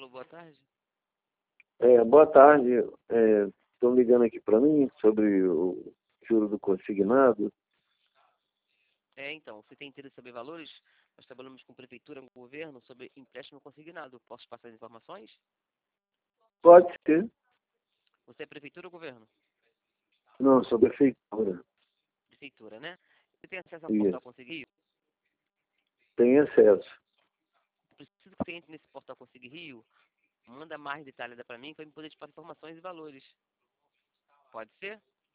Alô, boa tarde. Boa tarde. Estão ligando aqui para mim sobre o juro do consignado. Então, você tem interesse em saber valores? Nós trabalhamos com prefeitura, com governo, sobre empréstimo consignado. Posso passar as informações? Pode ser. Você é prefeitura ou governo? Não, sobre a feitura. Prefeitura, né? Você tem acesso ao portal Isso. Conseguir Rio? Tem acesso. Preciso que você entre nesse portal Conseguir Rio, manda mais detalhada para mim, para eu poder te passar informações e valores. Pode ser?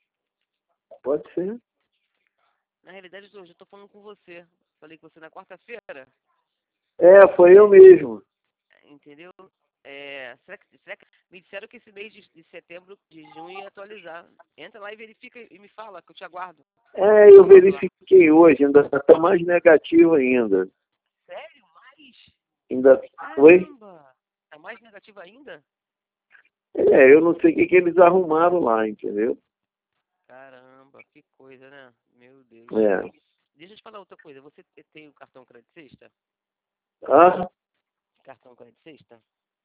Pode ser. Na realidade, hoje eu estou falando com você. Falei com você na quarta-feira, Foi eu mesmo. entendeu? Será que me disseram que esse mês de setembro, de junho ia atualizar? Entra lá e verifica e me fala, que eu te aguardo. Eu verifiquei hoje, ainda está mais negativo ainda. Sério? Mais? Ainda. Oi? Caramba! Tá mais negativo ainda? Eu não sei o que eles arrumaram lá, entendeu? Caramba, que coisa, né? Meu Deus. É. Deixa eu te falar outra coisa. Você tem o cartão Crédito Sexta? Ah, Cartão Crédito Sexta?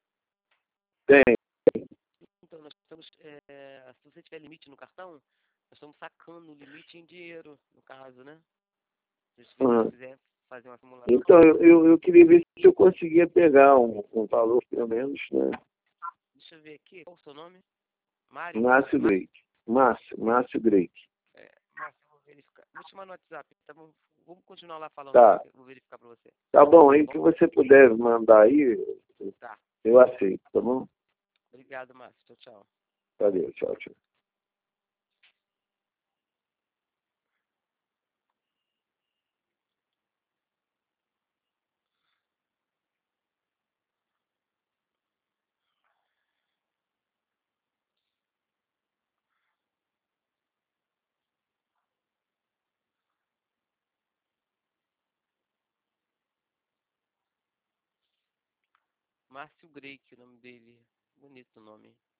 tem. Então, nós estamos, se você tiver limite no cartão, nós estamos sacando o limite em dinheiro, no caso, né? Se você Ah. quiser fazer uma Então, simulação, eu queria ver se eu conseguia pegar um valor, pelo menos, né? deixa eu ver aqui. Qual o seu nome? Mário? Márcio Greik. Márcio Greik. Márcio, eu vou verificar. Vou te chamar no WhatsApp, tá bom? Vamos continuar lá falando, Tá. vou verificar pra você. Tá bom, aí Tá que bom? você puder mandar aí, Tá. eu aceito, tá bom? Obrigado, Márcio. Tchau, tchau. Valeu, tchau, tchau. Márcio Greik, o nome dele. Bonito o nome.